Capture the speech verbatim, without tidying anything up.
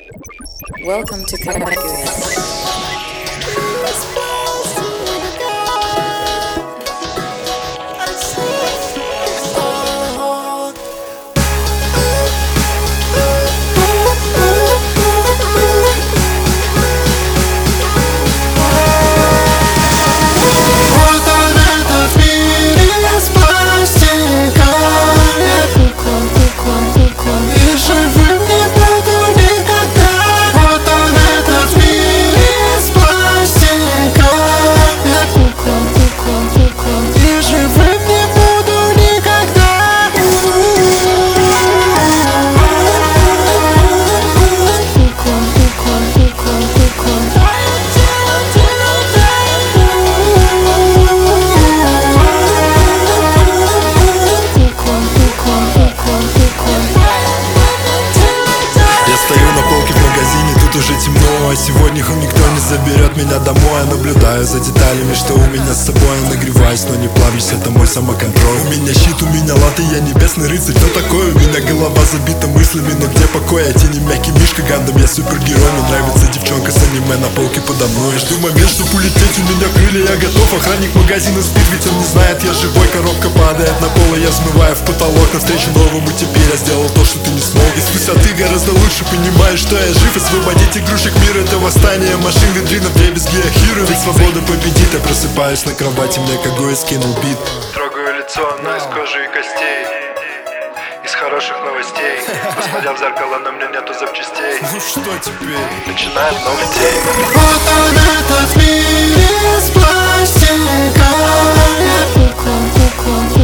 Welcome to Karakuya. Уже темно, а сегодня никто не заберет меня домой. Я наблюдаю за деталями, что у меня с собой. Я нагреваюсь, но не плавлюсь, это мой самоконтроль. У меня щит, у меня латы, я небесный рыцарь. Кто такой? У меня голова забита мыслями, но где покой? Я тени мягкий мишка, гандам, я супергерой. Мне нравится девчонка с аниме на полке подо мной. Я жду момент, чтоб улететь, у меня крылья, я готов. Охранник магазина спит, ведь он не знает, я живой. Коробка падает на пол, и я взмываю в потолок навстречу новому. Теперь я сделал то, что ты не смог. И с высоты гораздо лучше понимаешь, что я жив. Освободить игрушек мира, это восстание машин. Витрина вдребезги, я хиро, ведь свобода победит. Я просыпаюсь на кровати, мне Кагуя скинул бит. Трогаю лицо, но из кожи и костей, из хороших новостей. Посмотрел в зеркало, но мне нету запчастей. Ну что теперь? Начинаем новый день. Вот он этот мир из пластика. Я кукла, кукла.